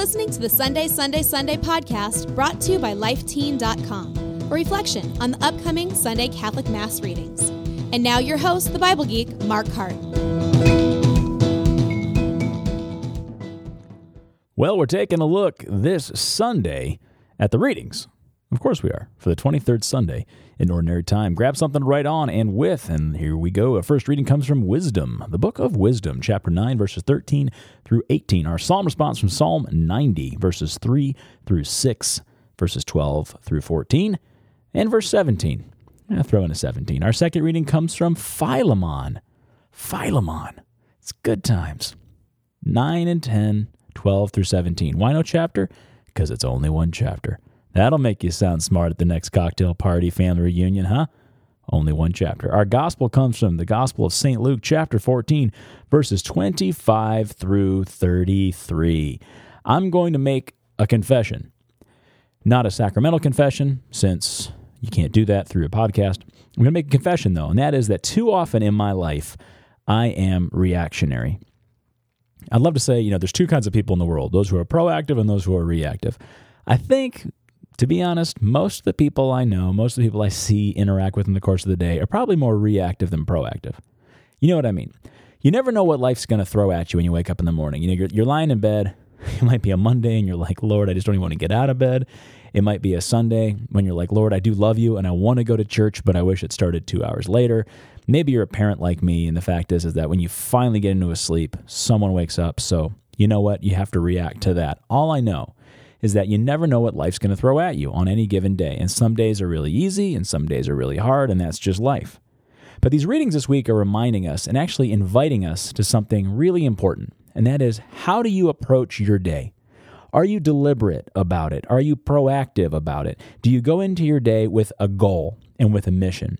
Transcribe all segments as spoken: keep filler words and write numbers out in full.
listening to the Sunday, Sunday, Sunday podcast brought to you by life teen dot com, a reflection on the upcoming Sunday Catholic Mass readings. And now your host, the Bible geek, Mark Hart. Well, we're taking a look this Sunday at the readings. Of course we are, for the twenty-third Sunday in Ordinary Time. Grab something to write on and with, and here we go. Our first reading comes from Wisdom, the book of Wisdom, chapter nine, verses thirteen through eighteen. Our psalm response from Psalm ninety, verses three through six, verses twelve through fourteen, and verse seventeen. I'll throw in a seventeen. Our second reading comes from Philemon. Philemon. It's good times. nine and ten, twelve through seventeen. Why no chapter? Because it's only one chapter. That'll make you sound smart at the next cocktail party, family reunion, huh? Only one chapter. Our gospel comes from the Gospel of Saint Luke, chapter fourteen, verses twenty-five through thirty-three. I'm going to make a confession. Not a sacramental confession, since you can't do that through a podcast. I'm going to make a confession, though, and that is that too often in my life, I am reactionary. I'd love to say, you know, there's two kinds of people in the world, those who are proactive and those who are reactive. I think, to be honest, most of the people I know, most of the people I see interact with in the course of the day are probably more reactive than proactive. You know what I mean? You never know what life's going to throw at you when you wake up in the morning. You know, you're, you're lying in bed. It might be a Monday and you're like, Lord, I just don't even want to get out of bed. It might be a Sunday when you're like, Lord, I do love you and I want to go to church, but I wish it started two hours later. Maybe you're a parent like me, and the fact is, is that when you finally get into a sleep, someone wakes up. So you know what? You have to react to that. All I know is that you never know what life's going to throw at you on any given day. And some days are really easy and some days are really hard, and that's just life. But these readings this week are reminding us and actually inviting us to something really important, and that is, how do you approach your day? Are you deliberate about it? Are you proactive about it? Do you go into your day with a goal and with a mission?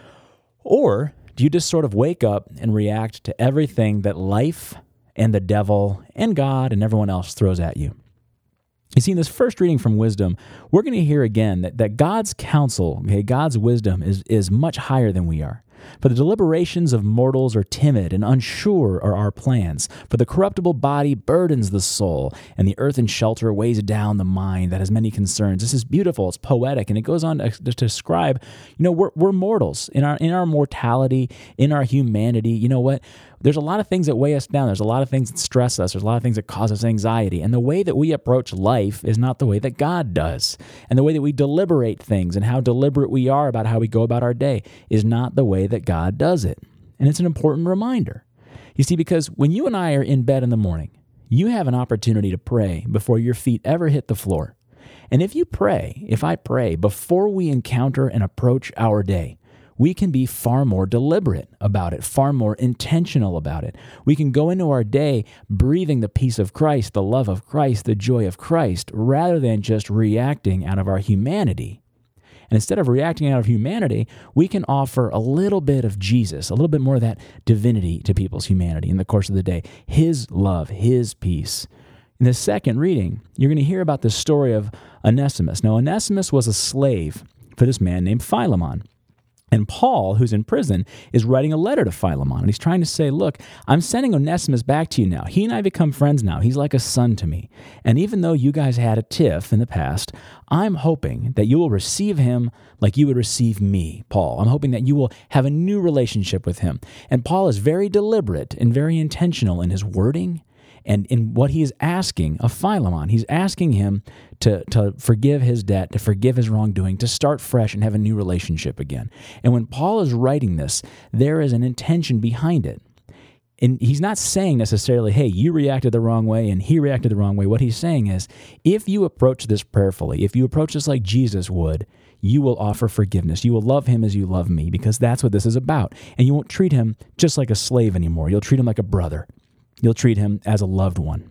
Or do you just sort of wake up and react to everything that life and the devil and God and everyone else throws at you? You see, in this first reading from Wisdom, we're going to hear again that, that God's counsel, okay, God's wisdom is, is much higher than we are. For the deliberations of mortals are timid, and unsure are our plans. For the corruptible body burdens the soul, and the earthen shelter weighs down the mind that has many concerns. This is beautiful. It's poetic, and it goes on to, to describe, you know, we're, we're mortals. In our in our mortality, in our humanity, you know what? There's a lot of things that weigh us down. There's a lot of things that stress us. There's a lot of things that cause us anxiety. And the way that we approach life is not the way that God does. And the way that we deliberate things and how deliberate we are about how we go about our day is not the way that God does it. And it's an important reminder. You see, because when you and I are in bed in the morning, you have an opportunity to pray before your feet ever hit the floor. And if you pray, if I pray before we encounter and approach our day, we can be far more deliberate about it, far more intentional about it. We can go into our day breathing the peace of Christ, the love of Christ, the joy of Christ, rather than just reacting out of our humanity. And instead of reacting out of humanity, we can offer a little bit of Jesus, a little bit more of that divinity to people's humanity in the course of the day, His love, His peace. In the second reading, you're going to hear about the story of Onesimus. Now, Onesimus was a slave for this man named Philemon. And Paul, who's in prison, is writing a letter to Philemon, and he's trying to say, look, I'm sending Onesimus back to you now. He and I become friends now. He's like a son to me. And even though you guys had a tiff in the past, I'm hoping that you will receive him like you would receive me, Paul. I'm hoping that you will have a new relationship with him. And Paul is very deliberate and very intentional in his wording and in what he is asking of Philemon. He's asking him to, to forgive his debt, to forgive his wrongdoing, to start fresh and have a new relationship again. And when Paul is writing this, there is an intention behind it. And he's not saying necessarily, hey, you reacted the wrong way and he reacted the wrong way. What he's saying is, if you approach this prayerfully, if you approach this like Jesus would, you will offer forgiveness. You will love him as you love me, because that's what this is about. And you won't treat him just like a slave anymore. You'll treat him like a brother. You'll treat him as a loved one.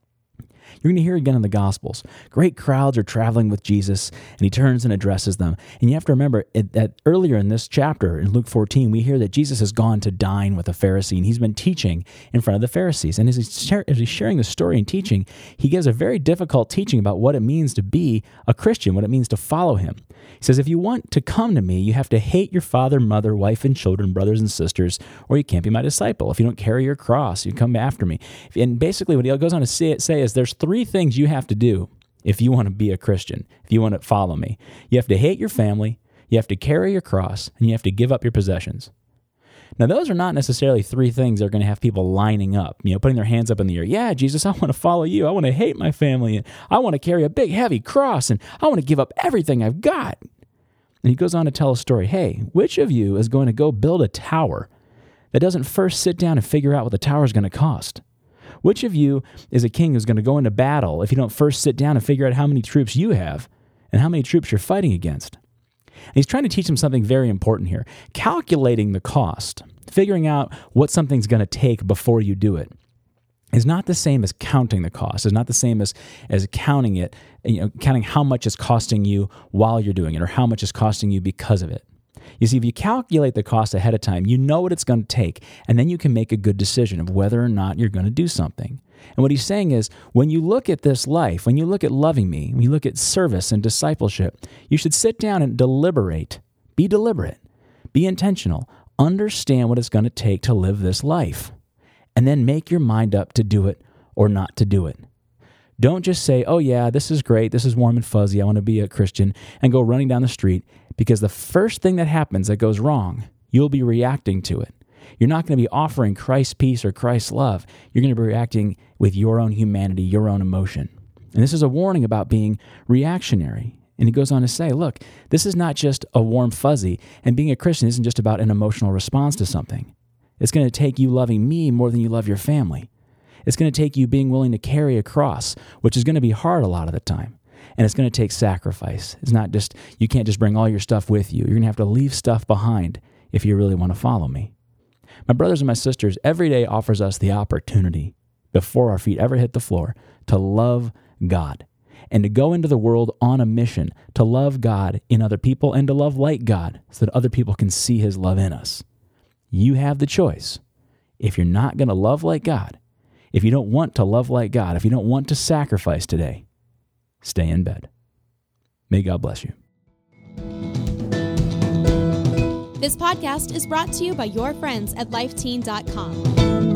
You're going to hear again in the Gospels. Great crowds are traveling with Jesus, and he turns and addresses them. And you have to remember that earlier in this chapter, in Luke fourteen, we hear that Jesus has gone to dine with a Pharisee, and he's been teaching in front of the Pharisees. And as he's, as he's sharing the story and teaching, he gives a very difficult teaching about what it means to be a Christian, what it means to follow him. He says, if you want to come to me, you have to hate your father, mother, wife, and children, brothers and sisters, or you can't be my disciple. If you don't carry your cross, you come after me. And basically what he goes on to say, say is there's three three things you have to do if you want to be a Christian, if you want to follow me. You have to hate your family, you have to carry your cross, and you have to give up your possessions. Now, those are not necessarily three things that are going to have people lining up, you know, putting their hands up in the air. Yeah, Jesus, I want to follow you. I want to hate my family. And I want to carry a big, heavy cross. And I want to give up everything I've got. And he goes on to tell a story. Hey, which of you is going to go build a tower that doesn't first sit down and figure out what the tower is going to cost? Which of you is a king who's going to go into battle if you don't first sit down and figure out how many troops you have and how many troops you're fighting against? And he's trying to teach them something very important here. Calculating the cost, figuring out what something's going to take before you do it, is not the same as counting the cost. It's not the same as, as counting it, you know, counting how much it's costing you while you're doing it or how much it's costing you because of it. You see, if you calculate the cost ahead of time, you know what it's going to take, and then you can make a good decision of whether or not you're going to do something. And what he's saying is, when you look at this life, when you look at loving me, when you look at service and discipleship, you should sit down and deliberate. Be deliberate. Be intentional. Understand what it's going to take to live this life. And then make your mind up to do it or not to do it. Don't just say, oh yeah, this is great, this is warm and fuzzy, I want to be a Christian, and go running down the street, because the first thing that happens that goes wrong, you'll be reacting to it. You're not going to be offering Christ's peace or Christ's love. You're going to be reacting with your own humanity, your own emotion. And this is a warning about being reactionary. And he goes on to say, look, this is not just a warm fuzzy, and being a Christian isn't just about an emotional response to something. It's going to take you loving me more than you love your family. It's going to take you being willing to carry a cross, which is going to be hard a lot of the time. And it's going to take sacrifice. It's not just, you can't just bring all your stuff with you. You're going to have to leave stuff behind if you really want to follow me. My brothers and my sisters, every day offers us the opportunity, before our feet ever hit the floor, to love God and to go into the world on a mission to love God in other people and to love like God so that other people can see his love in us. You have the choice. If you're not going to love like God, if you don't want to love like God, if you don't want to sacrifice today, stay in bed. May God bless you. This podcast is brought to you by your friends at life teen dot com.